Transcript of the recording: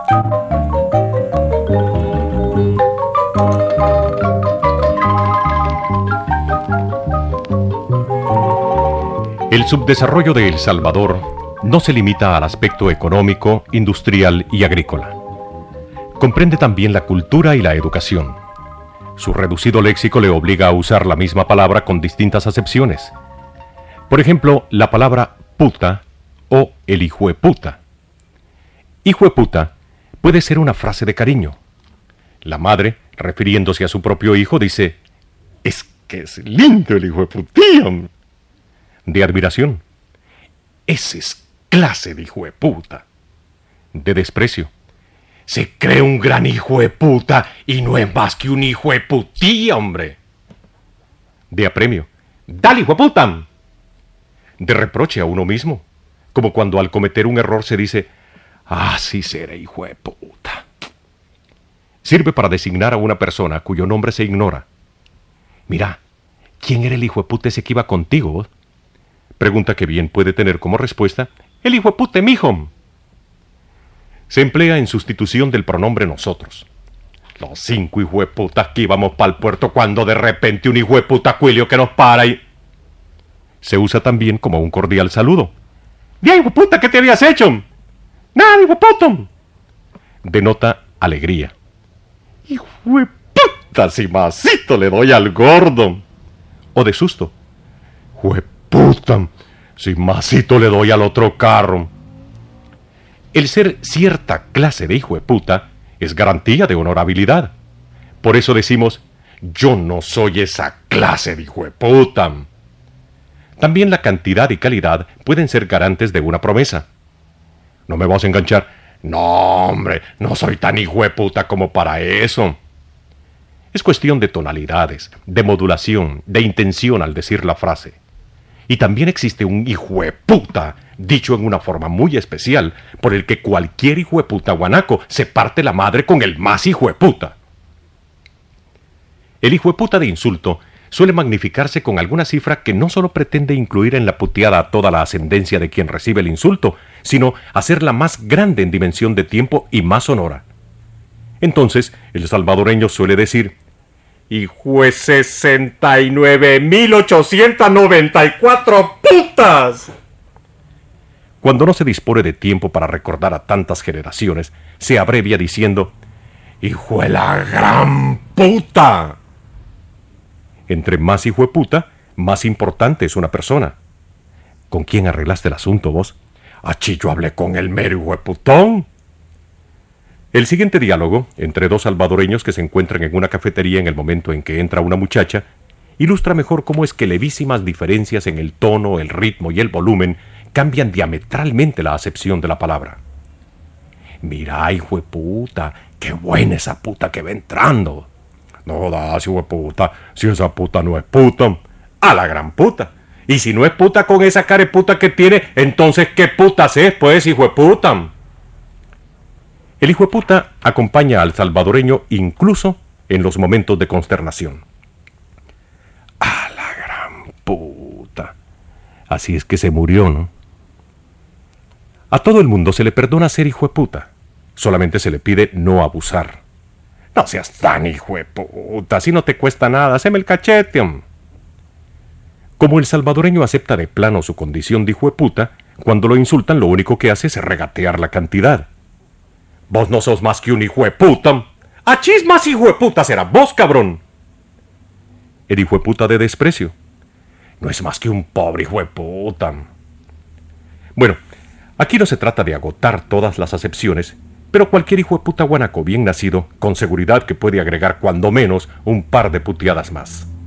El subdesarrollo de El Salvador no se limita al aspecto económico, industrial y agrícola. Comprende también la cultura y la educación. Su reducido léxico le obliga a usar la misma palabra con distintas acepciones. Por ejemplo, la palabra puta o el hijueputa. Hijueputa puede ser una frase de cariño. La madre, refiriéndose a su propio hijo, dice: «Es que es lindo el hijueputío». De admiración: «Ese es clase de hijueputa». De desprecio: «Se cree un gran hijueputa y no es más que un hijueputí, hombre». De apremio: «Dale, hijueputa». De reproche a uno mismo, como cuando al cometer un error se dice: «Así seré, hijueputa». Sirve para designar a una persona cuyo nombre se ignora. «Mira, ¿quién era el hijueputa ese que iba contigo?» Pregunta que bien puede tener como respuesta: «El hijuepute, mijo». Se emplea en sustitución del pronombre nosotros. Los 5 hijueputas que íbamos para el puerto cuando de repente un hijueputa cuilio que nos para y... Se usa también como un cordial saludo. «¡Día, hijueputa, qué te habías hecho!» «Nada, hijueputo». Denota alegría. «Hijueputa, si masito le doy al gordo». O de susto: «Hijueputa, si masito le doy al otro carro». El ser cierta clase de hijueputa es garantía de honorabilidad. Por eso decimos: «Yo no soy esa clase de hijueputa». También la cantidad y calidad pueden ser garantes de una promesa. «No me vas a enganchar». «No, hombre, no soy tan hijueputa como para eso». Es cuestión de tonalidades, de modulación, de intención al decir la frase. Y también existe un hijueputa, dicho en una forma muy especial, por el que cualquier hijueputa guanaco se parte la madre con el más hijueputa. El hijueputa de insulto suele magnificarse con alguna cifra que no solo pretende incluir en la puteada a toda la ascendencia de quien recibe el insulto, sino hacerla más grande en dimensión de tiempo y más sonora. Entonces, el salvadoreño suele decir: «¡Hijue 69.894 putas!». Cuando no se dispone de tiempo para recordar a tantas generaciones, se abrevia diciendo: «¡Hijo de la gran puta!». Entre más hijueputa, más importante es una persona. ¿Con quién arreglaste el asunto vos? «Achí yo hablé con el mero hijueputón». El siguiente diálogo, entre dos salvadoreños que se encuentran en una cafetería en el momento en que entra una muchacha, ilustra mejor cómo es que levísimas diferencias en el tono, el ritmo y el volumen cambian diametralmente la acepción de la palabra. «Mira, hijueputa, qué buena esa puta que va entrando». «No das, hijueputa, si esa puta no es puta». «A la gran puta. Y si no es puta con esa cara de puta que tiene, entonces ¿qué putas es, pues, hijueputa?». El hijueputa acompaña al salvadoreño incluso en los momentos de consternación. «A la gran puta. Así es que se murió, ¿no?». A todo el mundo se le perdona ser hijueputa. Solamente se le pide no abusar. «No seas tan hijueputa, si no te cuesta nada, haceme el cachete». Como el salvadoreño acepta de plano su condición de hijueputa, cuando lo insultan lo único que hace es regatear la cantidad. «Vos no sos más que un hijueputa. Achís más hijueputa será vos, cabrón». El hijueputa de desprecio: «No es más que un pobre hijueputa». Bueno, aquí no se trata de agotar todas las acepciones, pero cualquier hijueputa guanaco bien nacido, con seguridad que puede agregar cuando menos un par de puteadas más.